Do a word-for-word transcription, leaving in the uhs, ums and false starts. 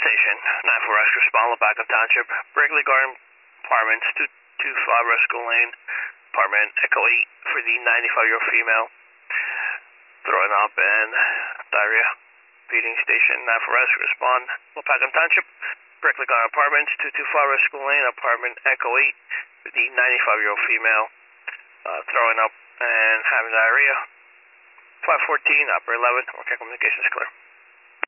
Station, nine four Extra, respond, Lopakam Township, Brickley Garden Apartments, two two five Rescue Lane, apartment, Echo eight, for the ninety-five-year-old female, throwing up and diarrhea. Feeding Station, nine four Rescue, respond, Lopakam Township, Brickley Garden Apartments, two two five Rescue Lane, apartment, Echo eight, for the ninety-five-year-old female, uh, throwing up and having diarrhea. five fourteen, Operator eleven, okay, communications clear.